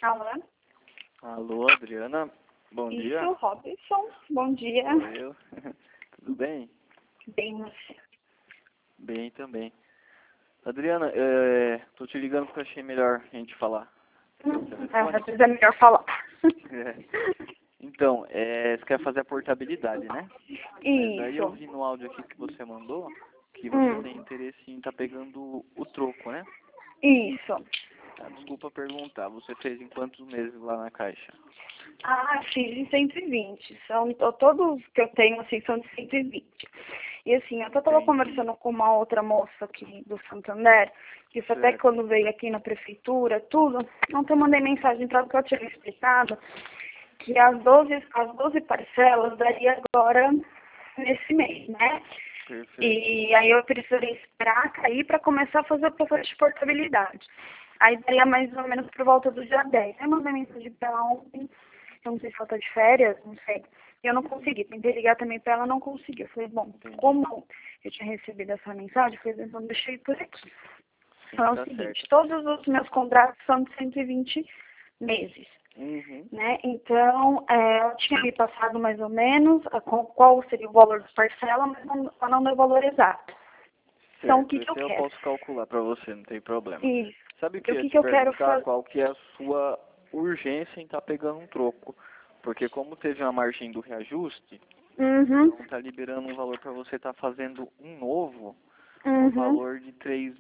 Alô? Alô, Adriana. Bom dia. Isso, Robson. Bom dia. Sou eu. Tudo bem? Bem, você. Bem também. Adriana, tô te ligando porque achei melhor a gente falar pelo telefone. Às vezes é melhor falar. É. Então, você quer fazer a portabilidade, né? Mas daí eu Isso. vi no áudio aqui que você mandou que você tem interesse em estar pegando o troco, né? Isso. Ah, desculpa perguntar, você fez em quantos meses lá na Caixa? Fiz em 120. Todos que eu tenho, assim, são de 120. E assim, eu até estava Entendi. conversando com uma outra moça aqui do Santander, que isso até Certo. quando veio aqui na prefeitura, tudo, ontem eu mandei mensagem para ela que eu tinha explicado que as 12 parcelas daria agora nesse mês, né? Perfeito. E aí eu precisaria esperar cair para começar a fazer o processo de portabilidade. Aí daria mais ou menos por volta do dia 10. Aí eu mandei mensagem para ela ontem, eu não sei se ela tá de férias, não sei. E eu não consegui, tentei ligar também para ela, não consegui. Eu falei, bom, Entendi. como eu tinha recebido essa mensagem, eu falei, então deixa eu ir por aqui. Sim, Então é o tá seguinte, certo. todos os meus contratos são de 120 meses. Uhum. Né? Então, eu tinha me passado mais ou menos qual seria o valor das parcelas, mas não deu o valor exato. Então, o Certo, que que eu esse eu quero? posso calcular para você, não tem problema. Isso. Sabe o que O eu ia que te que eu quero perguntar? fazer? Qual que é a sua urgência em estar pegando um troco? Porque como teve uma margem do reajuste, Uhum, então tá liberando um valor para você estar fazendo um novo no uhum. valor de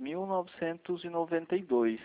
3.992.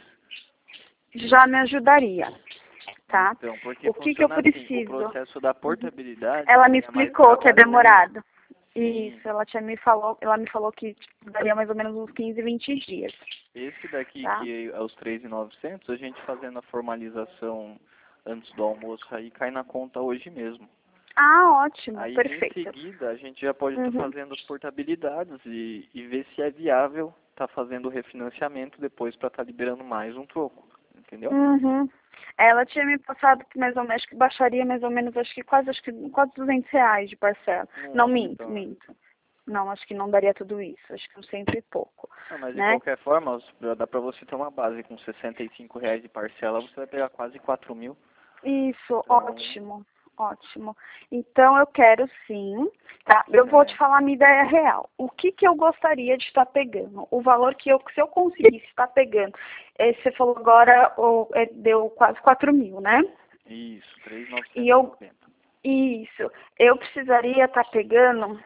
Já me ajudaria, tá? Então, porque O que que eu funciona assim, o preciso? processo da portabilidade, Ela me ele é mais explicou que é trabalhoso. demorado. Sim, Isso, ela me falou que daria mais ou menos uns 15, 20 dias, esse daqui tá? que é os 3.900, a gente fazendo a formalização antes do almoço aí cai na conta hoje mesmo. Ótimo, Aí em perfeito. seguida a gente já pode estar Uhum. fazendo as portabilidades e ver se é viável estar fazendo o refinanciamento depois para estar liberando mais um troco, entendeu? Uhum. Ela tinha me passado que mais ou menos, que baixaria mais ou menos, acho que quase R$ 200 de parcela. Não, Nossa, minto, então. minto. Não, acho que não daria tudo isso. Acho que uns cento e pouco, Ah, mas de né? qualquer forma, já dá para você ter uma base com R$ 65 de parcela, você vai pegar quase 4.000. Isso, Então, ótimo, ótimo. Então eu quero sim, tá? Eu vou te certo. falar a minha ideia real. O que que eu gostaria de estar pegando? O valor que se eu conseguisse estar pegando, você falou agora, deu quase 4.000, né? Isso, E eu 3.990. Isso. Eu precisaria estar pegando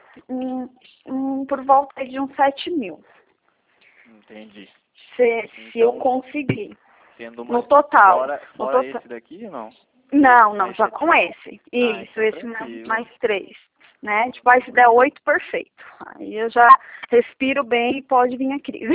por volta de uns 7.000. Entendi. Se eu Então, conseguir. sendo No mais total. No fora total. esse daqui, não? Esse Não, mais já com 7.000. esse. Ah, Isso, então esse tranquilo. mais 3. Né? Tipo, aí se der 8, perfeito. Aí eu já respiro bem e pode vir a crise.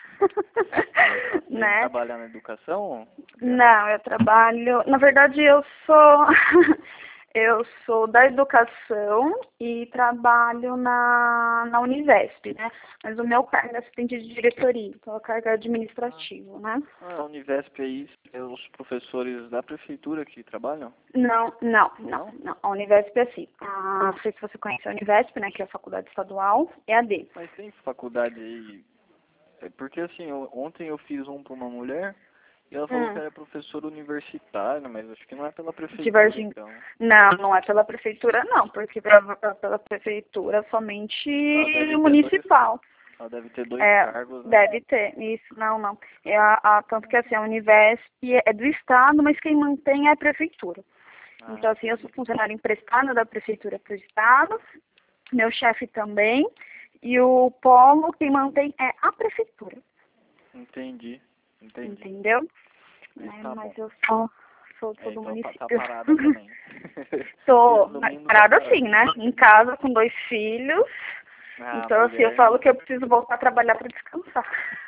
Então, você Né? trabalha na educação, Adriana? Não, eu trabalho. Na verdade, eu sou eu sou da educação e trabalho na Univesp, né? Mas o meu cargo é assistente de diretoria, então é o cargo administrativo, né? A Univesp aí, é os professores da prefeitura que trabalham? Não? Não. A Univesp é assim. Não sei se você conhece a Univesp, né? Que é a faculdade estadual, é a D. Mas tem faculdade aí. Porque assim, ontem eu fiz um para uma mulher e ela falou que Hum. era professora universitária, mas acho que não é pela De prefeitura, Varginha. então. Não é pela prefeitura, não, porque pela prefeitura somente Ela deve ter municipal. ela deve ter dois cargos, né? Deve ter, isso, não. Tanto que assim, a Univesp é do Estado, mas quem mantém é a prefeitura. Ah, Então, assim, eu sou entendi. funcionária emprestada da prefeitura para o Estado, meu chefe também, e o polo quem mantém é a prefeitura, Entendi. entendeu? Mas Né, tá bom. mas eu sou do Então tá município. parada também. Tô Resumindo, tá parada assim, parada. né? Em casa com 2 filhos. Ah, Então, assim, eu mulher, falo né? que eu preciso voltar a trabalhar para descansar.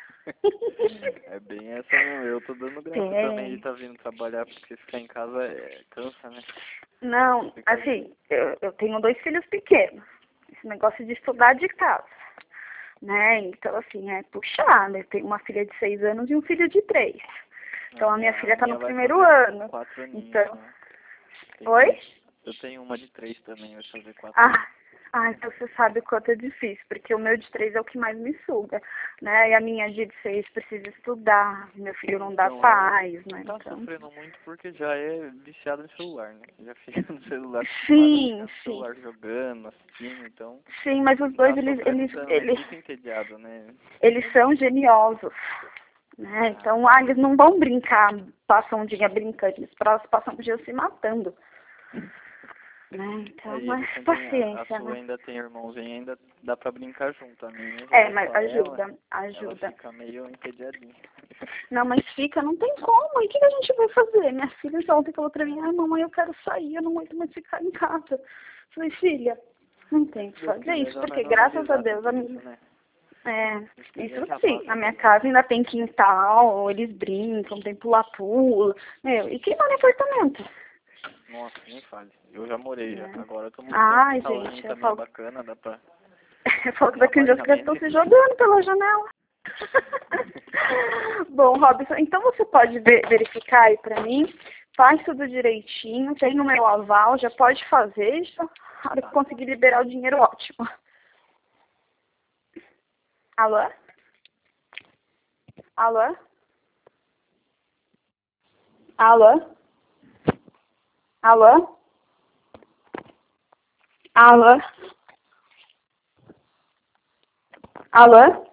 É bem essa mesmo. Eu tô dando graça também de Tem. estar vindo trabalhar, porque ficar em casa cansa, né? Não, Ficar de... assim, eu tenho 2 filhos pequenos. Esse negócio de estudar de casa, né? Então, assim, é puxado. Eu tenho uma filha de 6 anos e um filho de 3. Então, a minha filha tá no minha vai primeiro fazer ano. 4 aninhos, Então, né? oi? Eu tenho uma de 3 também, vai fazer 4 Ah, anos. Ah, então você sabe o quanto é difícil, porque o meu de 3 é o que mais me suga, né? E a minha de 6 precisa estudar, meu filho não dá Então, paz, né? tá Então... sofrendo muito porque já é viciado em celular, né? Já fica no celular, acostumado a Sim, ficar no sim. celular jogando, assistindo, então Sim, mas os dois, tá sofrendo também, fica entediado, né? eles são geniosos, né? Então, eles não vão brincar, passam um dia brincando, eles passam um dia se matando. Né? Então, Aí mas eles também, a paciência, sua né? ainda tem irmãozinho, ainda dá pra brincar junto. A minha já É, é mas só ajuda, ela ajuda. fica meio entediadinha. Não, mas fica, não tem como. E o que a gente vai fazer? Minha filha já ontem falou pra mim, ai mamãe, eu quero sair, eu não aguento mais ficar em casa. Falei, filha, não tem o que Se Deus fazer quiser isso, já vai porque graças a normalizar Deus, tudo isso, né? Se Deus quiser isso já sim, passa a minha também. casa ainda tem quintal, eles brincam, tem pula-pula, meu, e quem mora em apartamento? Nossa, nem fale. Eu já morei já. Né? Agora eu tô morando em um Ai, quintalzinho gente, eu também falo, bacana, dá pra... eu falo que Um daqui um dia as crianças estão apartamento. se jogando pela janela. Bom, Robson, então você pode verificar aí pra mim, faz tudo direitinho, tem o meu aval, já pode fazer, já, na hora que Tá. conseguir liberar o dinheiro, ótimo. Alô? Alô? Alô? Alô? Alô? Alô?